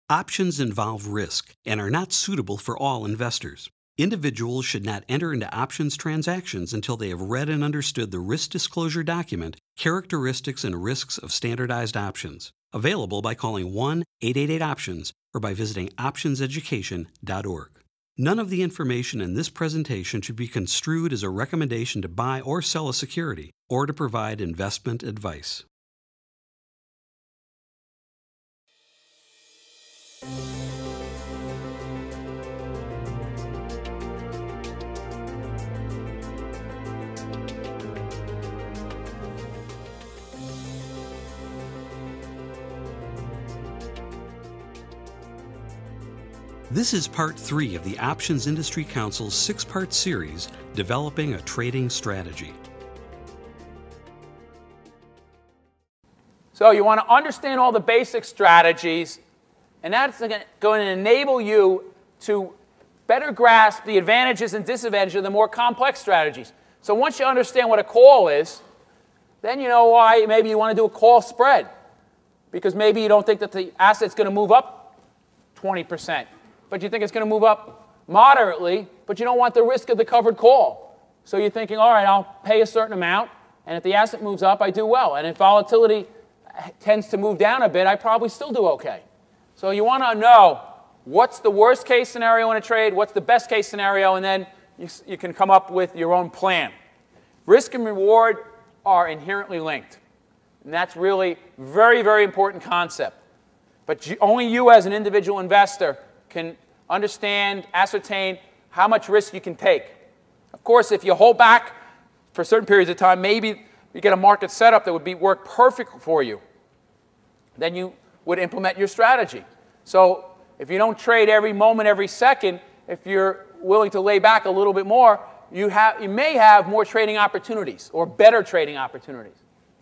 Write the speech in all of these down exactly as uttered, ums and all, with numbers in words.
Options involve risk and are not suitable for all investors. Individuals should not enter into options transactions until they have read and understood the risk disclosure document, Characteristics and Risks of Standardized Options, available by calling one eight eight eight options or by visiting options education dot org. None of the information in this presentation should be construed as a recommendation to buy or sell a security or to provide investment advice. This is part three of the Options Industry Council's six-part series, Developing a Trading Strategy. So you want to understand all the basic strategies, and that's going to enable you to better grasp the advantages and disadvantages of the more complex strategies. So once you understand what a call is, then you know why maybe you want to do a call spread, because maybe you don't think that the asset's going to move up twenty percent. But you think it's going to move up moderately, but you don't want the risk of the covered call. So you're thinking, all right, I'll pay a certain amount, and if the asset moves up, I do well. And if volatility tends to move down a bit, I probably still do okay. So you want to know what's the worst case scenario in a trade, what's the best case scenario, and then you, you can come up with your own plan. Risk and reward are inherently linked. And that's really a very, very important concept. But you, only you as an individual investor can understand, ascertain how much risk you can take. Of course, if you hold back for certain periods of time, maybe you get a market setup that would be work perfect for you. Then you would implement your strategy. So if you don't trade every moment, every second, if you're willing to lay back a little bit more, you, have, you may have more trading opportunities or better trading opportunities.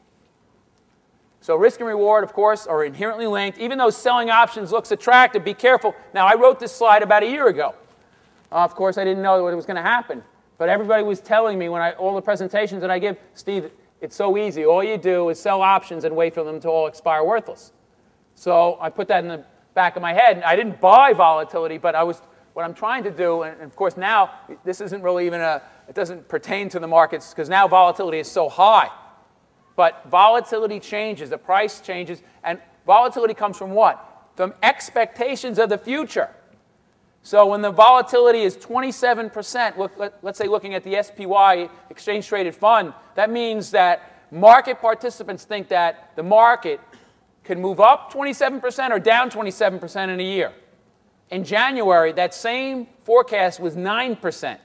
So risk and reward, of course, are inherently linked. Even though selling options looks attractive, be careful. Now, I wrote this slide about a year ago. Uh, of course, I didn't know what was going to happen. But everybody was telling me when I, all the presentations that I give, Steve, it's so easy. All you do is sell options and wait for them to all expire worthless. So I put that in the back of my head. I didn't buy volatility, but I was, what I'm trying to do, and of course now, this isn't really even a, it doesn't pertain to the markets because now volatility is so high. But volatility changes, the price changes, and volatility comes from what? From expectations of the future. So when the volatility is twenty-seven percent, look, let, let's say looking at the S P Y, Exchange Traded Fund, that means that market participants think that the market can move up twenty-seven percent or down twenty-seven percent in a year. In January, that same forecast was nine percent.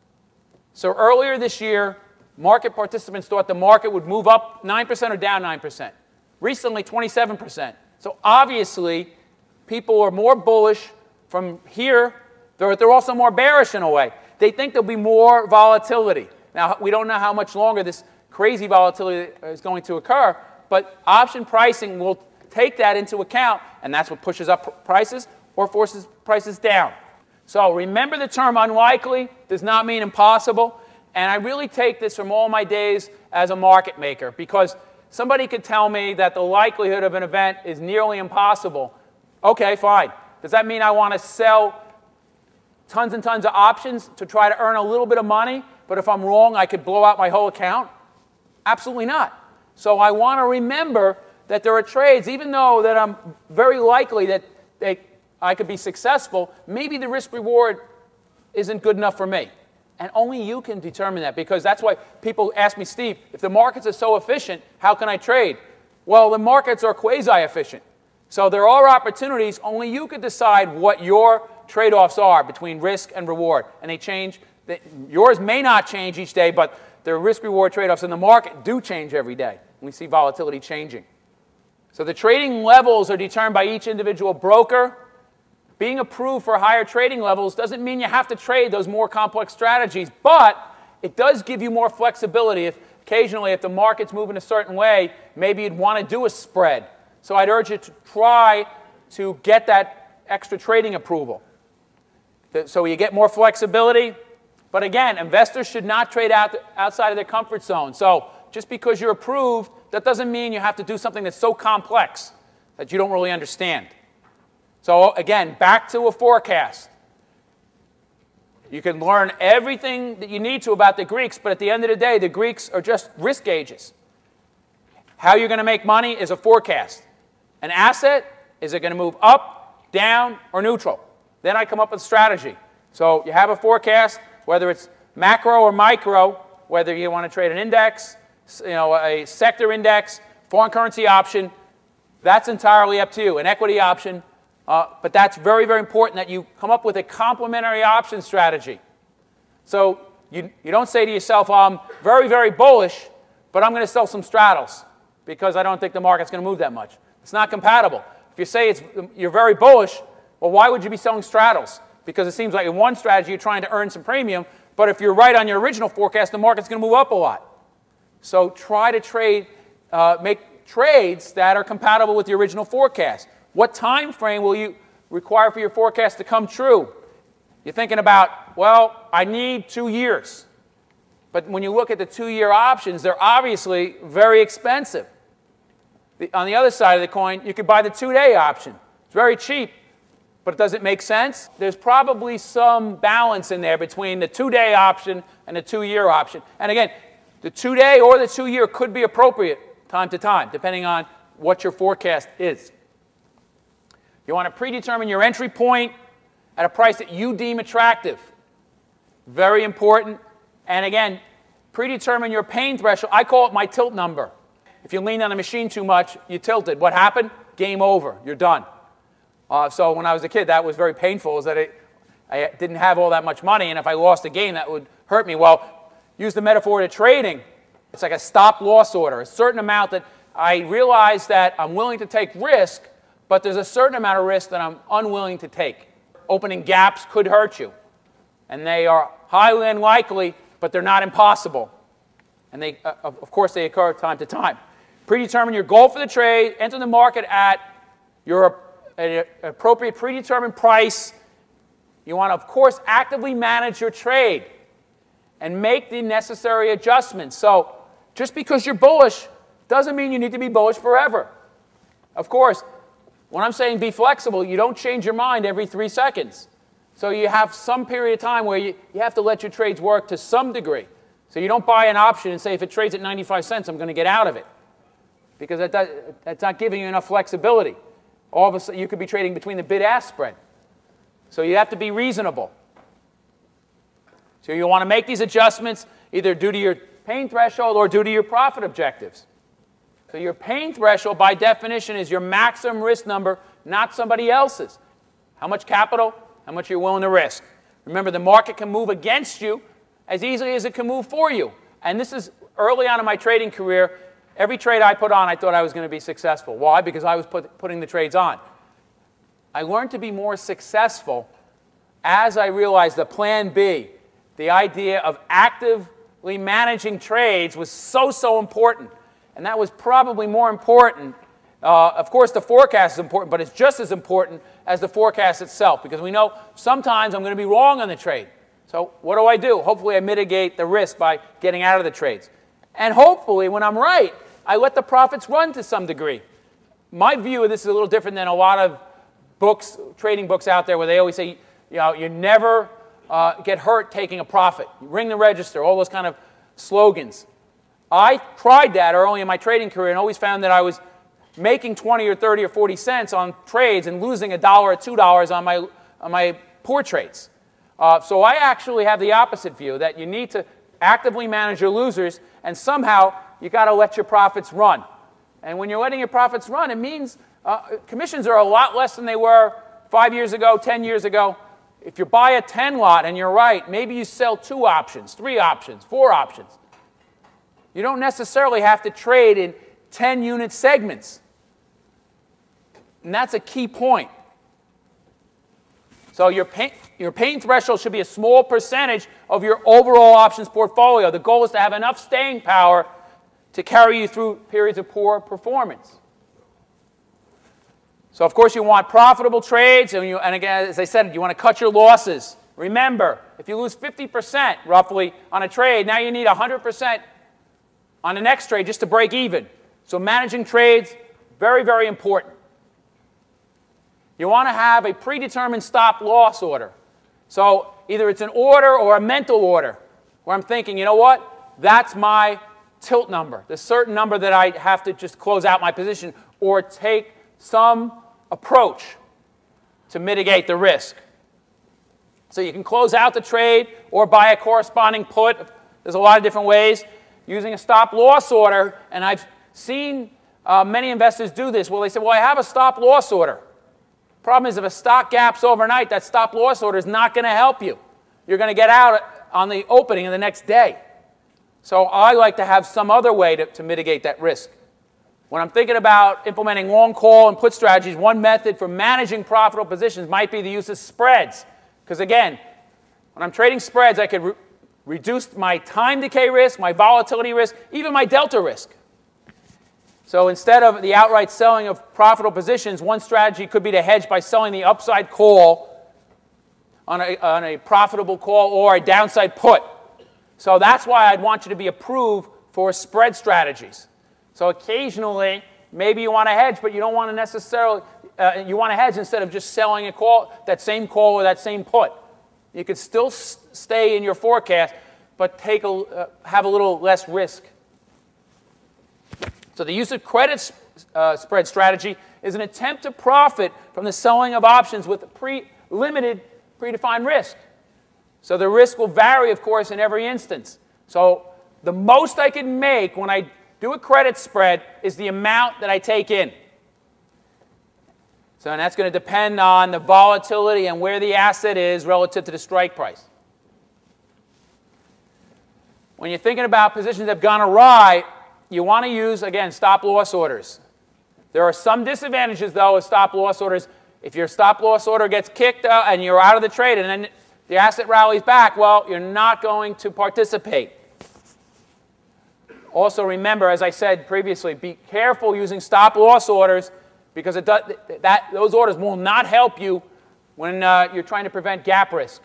So earlier this year, market participants thought the market would move up nine percent or down nine percent. Recently, twenty-seven percent. So obviously, people are more bullish from here, but they're also more bearish in a way. They think there'll be more volatility. Now, we don't know how much longer this crazy volatility is going to occur, but option pricing will take that into account, and that's what pushes up prices or forces prices down. So remember, the term unlikely does not mean impossible. And I really take this from all my days as a market maker, because somebody could tell me that the likelihood of an event is nearly impossible. Okay, fine. Does that mean I want to sell tons and tons of options to try to earn a little bit of money, but if I'm wrong, I could blow out my whole account? Absolutely not. So I want to remember that there are trades, even though that I'm very likely that they, I could be successful, maybe the risk-reward isn't good enough for me. And only you can determine that, because that's why people ask me, Steve, if the markets are so efficient, how can I trade? Well, the markets are quasi-efficient. So there are opportunities. Only you could decide what your trade-offs are between risk and reward. And they change. Yours may not change each day, but the risk-reward trade-offs in the market do change every day. We see volatility changing. So the trading levels are determined by each individual broker. Being approved for higher trading levels doesn't mean you have to trade those more complex strategies, but it does give you more flexibility. If occasionally, if the market's moving a certain way, maybe you'd want to do a spread. So I'd urge you to try to get that extra trading approval. So you get more flexibility. But again, investors should not trade out outside of their comfort zone. So just because you're approved, that doesn't mean you have to do something that's so complex that you don't really understand. So again, back to a forecast. You can learn everything that you need to about the Greeks, but at the end of the day, the Greeks are just risk gauges. How you're going to make money is a forecast. An asset, is it going to move up, down, or neutral? Then I come up with strategy. So you have a forecast, whether it's macro or micro, whether you want to trade an index, you know, a sector index, foreign currency option, that's entirely up to you. An equity option, uh, but that's very, very important that you come up with a complementary option strategy. So you, you don't say to yourself, I'm very, very bullish, but I'm going to sell some straddles because I don't think the market's going to move that much. It's not compatible. If you say it's, you're very bullish, well, why would you be selling straddles? Because it seems like in one strategy you're trying to earn some premium, but if you're right on your original forecast, the market's going to move up a lot. So try to trade, uh, make trades that are compatible with the original forecast. What time frame will you require for your forecast to come true? You're thinking about, well, I need two years. But when you look at the two-year options, they're obviously very expensive. The, on the other side of the coin, you could buy the two-day option. It's very cheap, but does it make sense? There's probably some balance in there between the two-day option and the two-year option. And again, the two-day or the two-year could be appropriate time to time, depending on what your forecast is. You want to predetermine your entry point at a price that you deem attractive. Very important. And again, predetermine your pain threshold. I call it my tilt number. If you lean on the machine too much, you tilted. What happened? Game over. You're done. Uh, so when I was a kid, that was very painful, is that it, I didn't have all that much money, and if I lost a game, that would hurt me. Well, use the metaphor to trading. It's like a stop-loss order, a certain amount that I realize that I'm willing to take risk, but there's a certain amount of risk that I'm unwilling to take. Opening gaps could hurt you, and they are highly unlikely, but they're not impossible. And they, uh, of course, they occur time to time. Predetermine your goal for the trade. Enter the market at your an appropriate predetermined price. You want to, of course, actively manage your trade and make the necessary adjustments. So just because you're bullish doesn't mean you need to be bullish forever. Of course, when I'm saying be flexible, you don't change your mind every three seconds. So you have some period of time where you, you have to let your trades work to some degree. So you don't buy an option and say, if it trades at ninety-five cents, I'm going to get out of it. Because that does, that's not giving you enough flexibility. All of a sudden, you could be trading between the bid-ask spread. So you have to be reasonable. So you want to make these adjustments either due to your pain threshold or due to your profit objectives. So your pain threshold, by definition, is your maximum risk number, not somebody else's. How much capital, how much you're willing to risk. Remember, the market can move against you as easily as it can move for you. And this is early on in my trading career. Every trade I put on, I thought I was going to be successful. Why? Because I was put, putting the trades on. I learned to be more successful as I realized the plan B, the idea of actively managing trades, was so, so important. And that was probably more important. Uh, of course, the forecast is important, but it's just as important as the forecast itself, because we know sometimes I'm going to be wrong on the trade. So what do I do? Hopefully I mitigate the risk by getting out of the trades. And hopefully, when I'm right, I let the profits run to some degree. My view of this is a little different than a lot of books, trading books out there, where they always say, you know, you never uh, get hurt taking a profit. You ring the register, all those kind of slogans. I tried that early in my trading career and always found that I was making twenty or thirty or forty cents on trades and losing a dollar or two dollars on my, on my poor trades. Uh, so I actually have the opposite view, that you need to actively manage your losers, and somehow you got to let your profits run. And when you're letting your profits run, it means uh, commissions are a lot less than they were five years ago, ten years ago. If you buy a ten lot and you're right, maybe you sell two options, three options, four options. You don't necessarily have to trade in ten unit segments. And that's a key point. So your pain, your pain threshold should be a small percentage of your overall options portfolio. The goal is to have enough staying power to carry you through periods of poor performance. So, of course, you want profitable trades, and, you, and again, as I said, you want to cut your losses. Remember, if you lose fifty percent roughly on a trade, now you need one hundred percent on the next trade just to break even. So managing trades, very, very important. You want to have a predetermined stop loss order. So either it's an order or a mental order where I'm thinking, you know what, that's my tilt number, the certain number that I have to just close out my position or take some approach to mitigate the risk. So you can close out the trade or buy a corresponding put. There's a lot of different ways using a stop loss order, and I've seen uh, many investors do this. Well, they say, well, I have a stop loss order. Problem is, if a stock gaps overnight, that stop loss order is not going to help you. You're going to get out on the opening of the next day. So I like to have some other way to, to mitigate that risk. When I'm thinking about implementing long call and put strategies, one method for managing profitable positions might be the use of spreads. Because again, when I'm trading spreads, I could re reduce my time decay risk, my volatility risk, even my delta risk. So instead of the outright selling of profitable positions, one strategy could be to hedge by selling the upside call on a, on a profitable call or a downside put. So that's why I'd want you to be approved for spread strategies. So occasionally, maybe you want to hedge, but you don't want to necessarily, uh, you want to hedge instead of just selling a call, that same call or that same put. You could still s stay in your forecast, but take a, uh, have a little less risk. So the use of credit uh, spread strategy is an attempt to profit from the selling of options with a pre limited predefined risk. So the risk will vary, of course, in every instance. So the most I can make when I do a credit spread is the amount that I take in. So and that's going to depend on the volatility and where the asset is relative to the strike price. When you're thinking about positions that have gone awry, you want to use, again, stop loss orders. There are some disadvantages, though, of stop loss orders. If your stop loss order gets kicked out and you're out of the trade and then the asset rallies back, well, you're not going to participate. Also remember, as I said previously, be careful using stop loss orders because it does, that, those orders will not help you when uh, you're trying to prevent gap risk.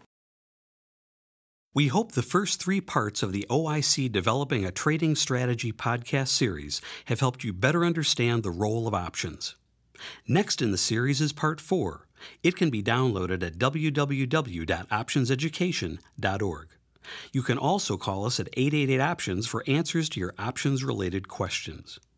We hope the first three parts of the O I C Developing a Trading Strategy podcast series have helped you better understand the role of options. Next in the series is part four. It can be downloaded at w w w dot options education dot org. You can also call us at eight eight eight options for answers to your options-related questions.